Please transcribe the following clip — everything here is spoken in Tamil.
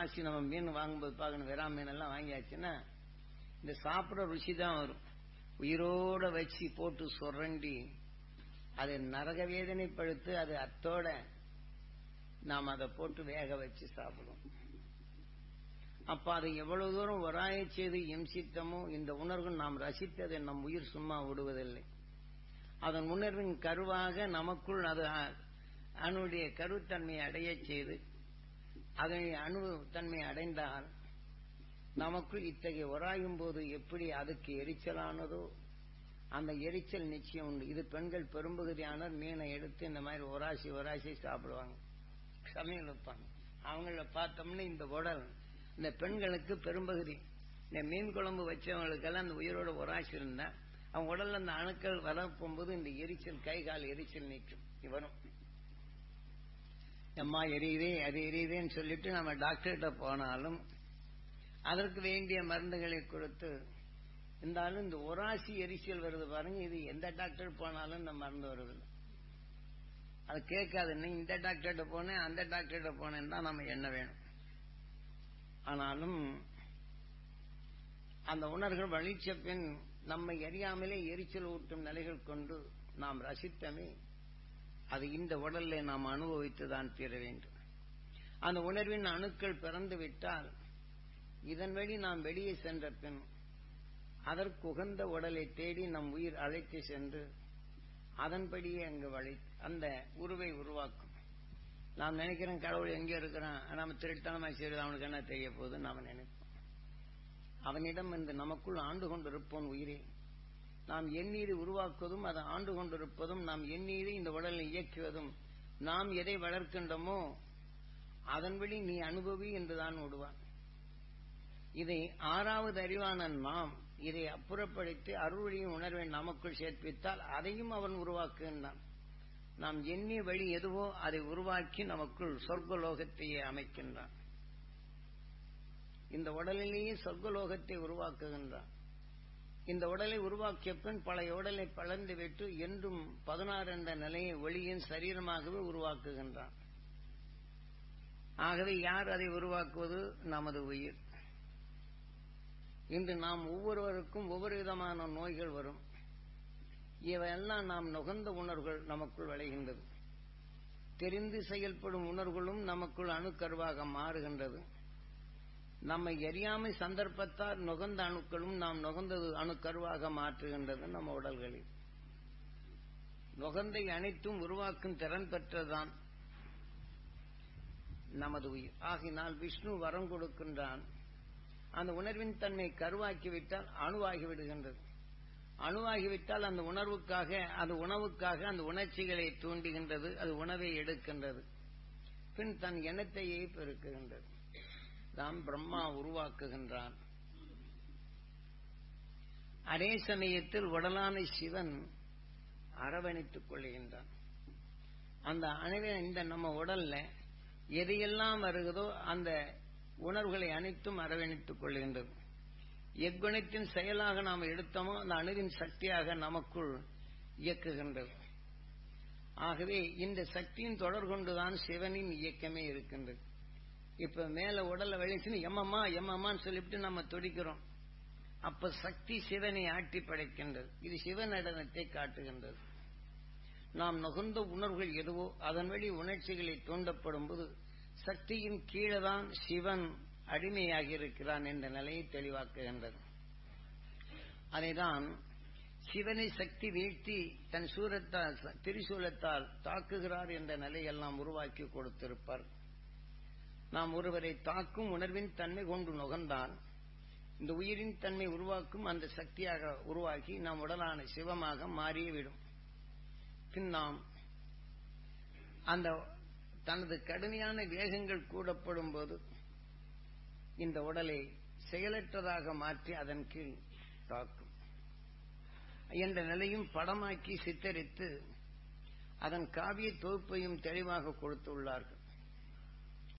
ஒராசி நம்ம மீன் வாங்கும்போது பார்க்கணும், வெறா மீன் எல்லாம் வாங்கியாச்சுன்னா இந்த சாப்பிட்ற ருசி தான் வரும். உயிரோட வச்சு போட்டு சுரண்டி அதை நரக வேதனைப்படுத்து, அது அத்தோட நாம் அதை போட்டு வேக வச்சு சாப்பிடுவோம். அப்ப அதை எவ்வளவு தூரம் ஒராய செய்து இம்சித்தமோ இந்த உணர்வு நாம் ரசித்ததை நம் உயிர் சும்மா விடுவதில்லை. அதன் உணர்வின் கருவாக நமக்குள் அது அணுடைய கருத்தன்மையை அடைய செய்து அதனை அணு தன்மை அடைந்தால் நமக்குள் இத்தகைய ஒராயும் போது எப்படி அதுக்கு எரிச்சலானதோ அந்த எரிச்சல் நிச்சயம் உண்டு. இது பெண்கள் பெரும்பகுதியான மீனை எடுத்து இந்த மாதிரி ஒராசி சாப்பிடுவாங்க, சமையல் வைப்பாங்க. அவங்கள பார்த்தோம்னா இந்த உடல் இந்த பெண்களுக்கு பெரும்பகுதி இந்த மீன் குழம்பு வச்சவங்களுக்கெல்லாம் அந்த உயிரோட ஒராசி இருந்தா அவங்க உடல்ல அந்த அணுக்கள் வரப்போகும்போது இந்த எரிச்சல், கை கால் எரிச்சல் நீக்கும் வரும். அம்மா எரியுதே அது எரியுதேன்னு சொல்லிட்டு நம்ம டாக்டர்கிட்ட போனாலும் அதற்கு வேண்டிய மருந்துகளை கொடுத்து இருந்தாலும் இந்த ஒராசி எரிச்சல் வருது பாருங்க, இது எந்த டாக்டர் போனாலும் இந்த மருந்து வருது. அது கேட்காது, நீ இந்த டாக்டர்கிட்ட போனேன் அந்த டாக்டர்கிட்ட போனேன்னு தான் நம்ம என்ன வேணும். ஆனாலும் அந்த உணர்வுகள் வலிச்ச பின் நம்மை அறியாமலே எரிச்சல் ஊட்டும் நிலைகள் கொண்டு நாம் ரசித்தமே அது இந்த உடல்ல நாம் அனுபவித்துதான் தீர வேண்டும். அந்த உணர்வின் அணுக்கள் பிறந்து விட்டால் இதன் வழி நாம் வெளியே சென்ற பின் அதற்கு உகந்த உடலை தேடி நம் உயிர் அழைத்து சென்று அதன்படியே அங்கு அந்த உருவை உருவாக்கும். நாம் நினைக்கிறோம் கடவுள் எங்கே இருக்கிறான், நாம திருட்டனமா செய்வது அவனுக்கு என்ன தெரிய போகுது நாம நினைப்போம். அவனிடம் இருந்து நமக்குள் ஆண்டு கொண்டிருப்போம் உயிரை நாம் எண்ணீரை உருவாக்குவதும் அதை ஆண்டு கொண்டிருப்பதும் நாம் எண்ணீரை இந்த உடலை இயக்குவதும் நாம் எதை வளர்க்கின்றோமோ அதன்படி நீ அனுபவி என்றுதான் விடுவான். இதை ஆறாவது அறிவான நாம் இதை அப்புறப்படுத்தி அருள்வழியும் உணர்வை நமக்குள் சேர்ப்பித்தால் அதையும் அவன் உருவாக்குகின்றான். நாம் எண்ணிய வழி எதுவோ அதை உருவாக்கி நமக்குள் சொர்க்கலோகத்தையே அமைக்கின்றான். இந்த உடலிலேயே சொர்க்கலோகத்தை உருவாக்குகின்றான். இந்த உடலை உருவாக்கிய பின் பழைய உடலை பழந்து விட்டு என்றும் 16 என்ற நிலையை ஒளியின் சரீரமாகவே உருவாக்குகின்றான். ஆகவே யார் அதை உருவாக்குவது? நமது உயிர். இன்று நாம் ஒவ்வொருவருக்கும் ஒவ்வொரு விதமான நோய்கள் வரும். இவையெல்லாம் நாம் நுகர்ந்த உணர்வுகள் நமக்குள் விளைகின்றது. தெரிந்து செயல்படும் உணர்வுகளும் நமக்குள் அணுக்கருவாக மாறுகின்றது. நம்மை எரியாமை சந்தர்ப்பத்தால் நுகர்ந்த அணுக்களும் நாம் நுகர்ந்தது அணுக்கருவாக மாற்றுகின்றது. நம்ம உடல்களில் நுகர்ந்தை அனைத்தும் உருவாக்கும் திறன் பெற்றதான் நமது உயிர். ஆகினால் விஷ்ணு வரம் கொடுக்கின்றான். அந்த உணர்வின் தன்னை கருவாக்கிவிட்டால் அணுவாகிவிடுகின்றது. அணுவாகிவிட்டால் அந்த உணர்வுக்காக அது உணவுக்காக அந்த உணர்ச்சிகளை தூண்டுகின்றது. அது உணவை எடுக்கின்றது. பின் தன் எண்ணத்தையே பெருக்குகின்றது. தான் பிரம்மா உருவாக்குகின்றான். அதே சமயத்தில் உடலான சிவன் அரவணைத்துக் கொள்கின்றான். அந்த இந்த நம்ம உடல்ல எதையெல்லாம் வருகிறதோ அந்த உணர்வுகளை அனைத்தும் அரவணைத்துக் கொள்கின்றது. எக்குணத்தின் செயலாக நாம் எடுத்தோமோ அந்த அணுவின் சக்தியாக நமக்குள் இயக்குகின்றது. ஆகவே இந்த சக்தியின் தொடர் கொண்டுதான் சிவனின் இயக்கமே இருக்கின்றது. இப்ப மேல உடல்ல வெளிச்சுன்னு எம்மம்மான்னு சொல்லிவிட்டு நம்ம துடிக்கிறோம். அப்ப சக்தி சிவனை ஆட்டி படைக்கின்றது. இது சிவ நடனத்தை காட்டுகின்றது. நாம் நுகர்ந்த உணர்வுகள் எதுவோ அதன் வழி உணர்ச்சிகளை தூண்டப்படும் போது சக்தியின் கீழேதான் சிவன் அடிமையாகி இருக்கிறான் என்ற நிலையை தெளிவாக்குகின்றது. அதைதான் சிவனை சக்தி வீழ்த்தி தன் சூரத்தால் திரிசூலத்தால் தாக்குகிறார் என்ற நிலையெல்லாம் உருவாக்கி கொடுத்திருப்பார். நாம் ஒருவரை தாக்கும் உணர்வின் தன்மை கொண்டு நுகர்ந்தால் இந்த உயிரின் தன்மை உருவாக்கும் அந்த சக்தியாக உருவாக்கி நாம் உடலான சிவமாக மாறிவிடும். பின் நாம் அந்த தனது கடுமையான வேகங்கள் கூடப்படும் போது இந்த உடலை செயலற்றதாக மாற்றி அதன் கீழ் தாக்கும் என்ற நிலையும் படமாக்கி சித்தரித்து அதன் காவிய தொகுப்பையும் தெளிவாக கொடுத்துள்ளார்கள்.